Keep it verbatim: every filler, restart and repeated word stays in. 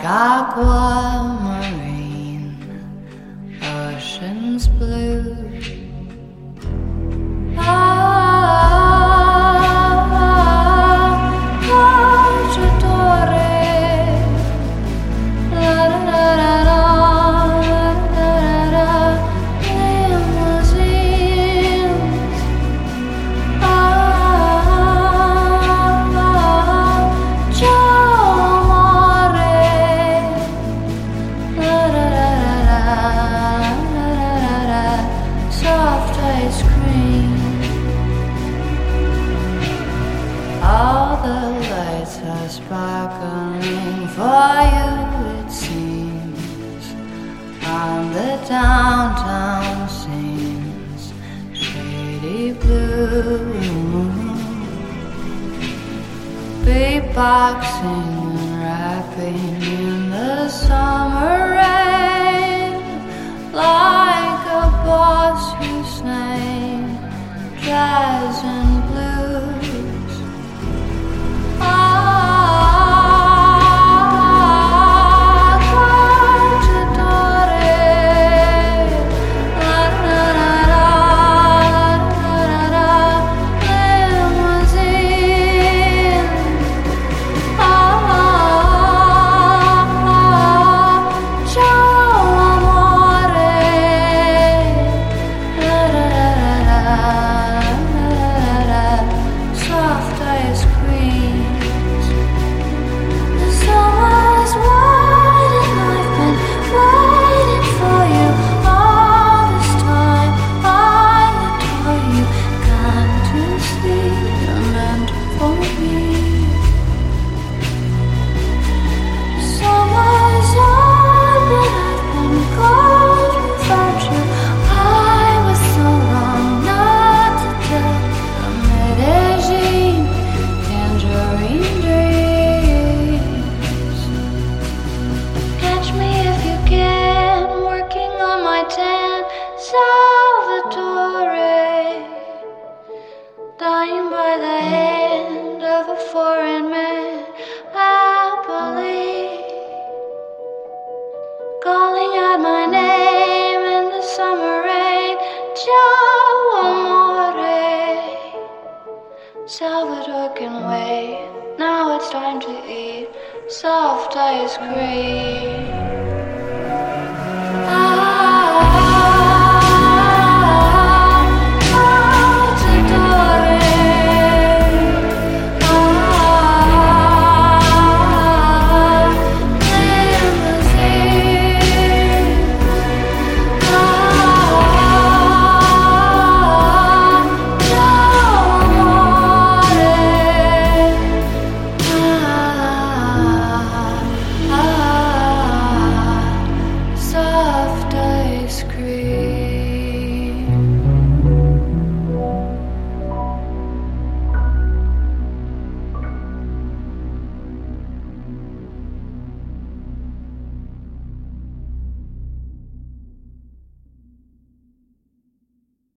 aquamarine, ocean's blue. Soft ice cream. All the lights are sparkling for you, it seems. On the downtown scenes, shady blue. Beatboxing and rapping in the summer rain, like a boss whose name jazz and blues. Ah, cacciatore, la la la la la la la, limousine. Ah, ciao amore. Soft ice creams. The summer's wide and I've been waiting for you all this time. I adore you, gone to sleep, you're meant for me. The summer's on, but I've been cold without you. I was so wrong not to tell the Medellin tangerine dreams. Catch me if you can, working on my tan Salvatore, dying by the hand of a foreign man, happily calling out my name in the summer rain. Ciao amore. Salvador can wait. Now it's time to eat soft ice cream.